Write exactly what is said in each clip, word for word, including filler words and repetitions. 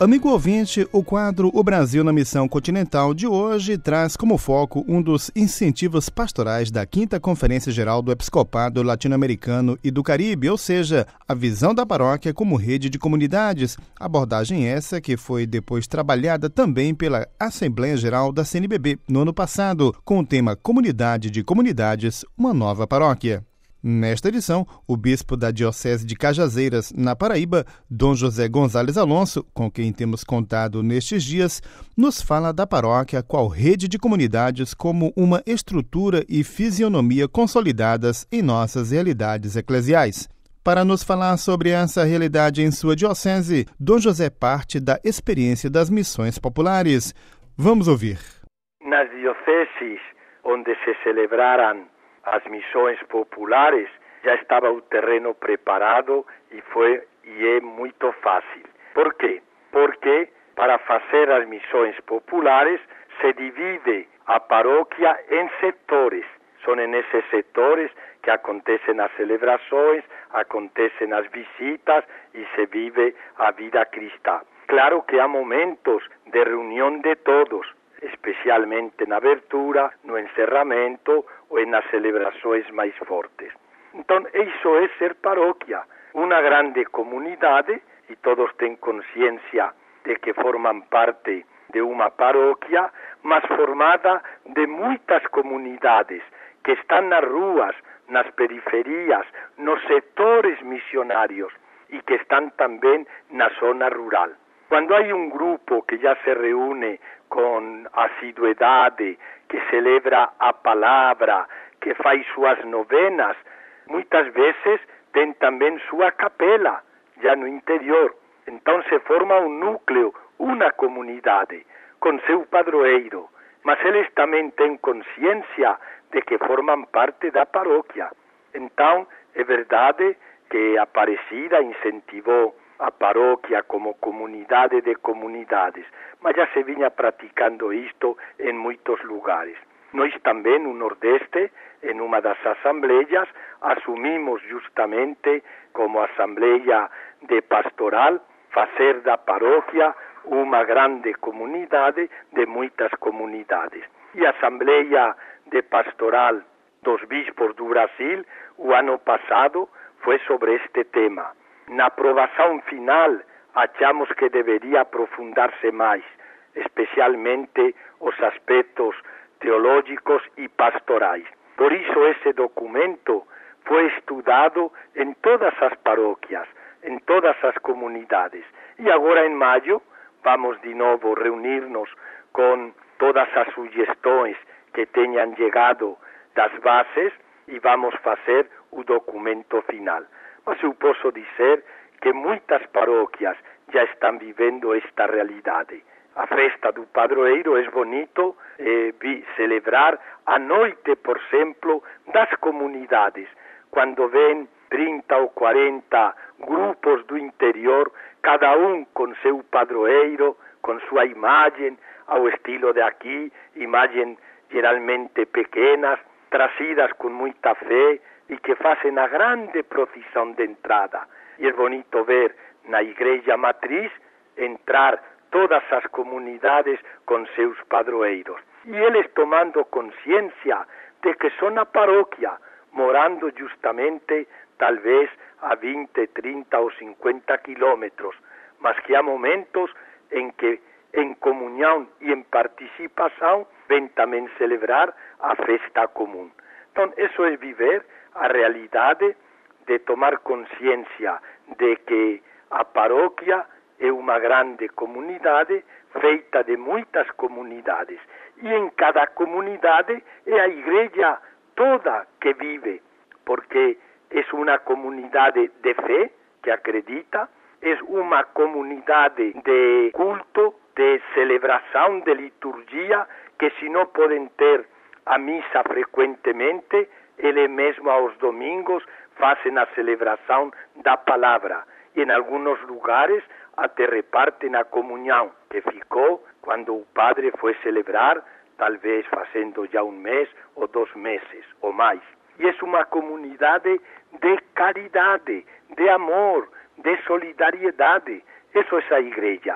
Amigo ouvinte, o quadro O Brasil na Missão Continental de hoje traz como foco um dos incentivos pastorais da quinta Conferência Geral do Episcopado Latino-Americano e do Caribe, ou seja, a visão da paróquia como rede de comunidades, abordagem essa que foi depois trabalhada também pela Assembleia Geral da C N B B no ano passado, com o tema Comunidade de Comunidades, uma nova paróquia. Nesta edição, o bispo da Diocese de Cajazeiras, na Paraíba, Dom José Gonzalez Alonso, com quem temos contado nestes dias, nos fala da paróquia qual rede de comunidades como uma estrutura e fisionomia consolidadas em nossas realidades eclesiais. Para nos falar sobre essa realidade em sua diocese, Dom José parte da experiência das missões populares. Vamos ouvir. Nas dioceses onde se celebraram as missões populares, já estava o terreno preparado e foi e é muito fácil. Por quê? Porque para fazer as missões populares se divide a paróquia em setores. São nesses setores que acontecem as celebrações, acontecem as visitas e se vive a vida cristã. Claro que há momentos de reunião de todos, especialmente na abertura, no encerramento ou nas celebrações mais fortes. Então, isso é ser paróquia, uma grande comunidade, e todos têm consciência de que formam parte de uma paróquia, mas formada de muitas comunidades que estão nas ruas, nas periferias, nos setores missionários e que estão também na zona rural. Quando há um grupo que já se reúne com assiduidade, que celebra a palavra, que faz suas novenas, muitas vezes tem também sua capela, já no interior. Então se forma um núcleo, uma comunidade, com seu padroeiro. Mas eles também têm consciência de que formam parte da paróquia. Então, é verdade que a Aparecida incentivou a paróquia como comunidade de comunidades, mas já se vinha praticando isto em muitos lugares. Nós também, no Nordeste, em uma das assembleias, assumimos justamente como assembleia de pastoral, fazer da paróquia uma grande comunidade de muitas comunidades. E a assembleia de pastoral dos bispos do Brasil, o ano passado, foi sobre este tema. Na aprovação final, achamos que deveria aprofundar-se mais, especialmente os aspectos teológicos e pastorais. Por isso, esse documento foi estudado em todas as paróquias, em todas as comunidades. E agora, em maio, vamos de novo reunir-nos com todas as sugestões que tenham chegado das bases e vamos fazer o documento final. Mas eu posso dizer que muitas paróquias já estão vivendo esta realidade. A festa do padroeiro é bonito eh, celebrar a noite, por exemplo, das comunidades. Quando vêm trinta ou quarenta grupos do interior, cada um com seu padroeiro, com sua imagem, ao estilo de aqui, imagens geralmente pequenas, trazidas com muita fé, e que fazem a grande procissão de entrada. E é bonito ver na igreja matriz entrar todas as comunidades com seus padroeiros. E eles tomando consciência de que são a paróquia, morando justamente, talvez, a vinte, trinta ou cinquenta quilômetros, mas que há momentos em que, em comunhão e em participação, vêm também celebrar a festa comum. Então, isso é viver a realidade de tomar consciência de que a paróquia é uma grande comunidade feita de muitas comunidades. E em cada comunidade é a igreja toda que vive, porque é uma comunidade de fé que acredita, é uma comunidade de culto, de celebração, de liturgia, que se não podem ter a missa frequentemente, ele mesmo aos domingos fazem a celebração da palavra. E em alguns lugares até repartem a comunhão, que ficou quando o padre foi celebrar, talvez fazendo já um mês ou dois meses ou mais. E é uma comunidade de caridade, de amor, de solidariedade. Isso é a igreja.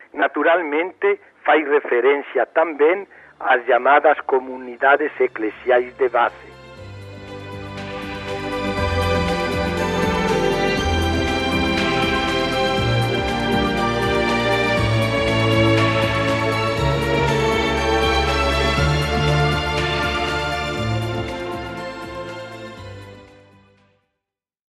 Naturalmente, faz referência também às chamadas comunidades eclesiais de base.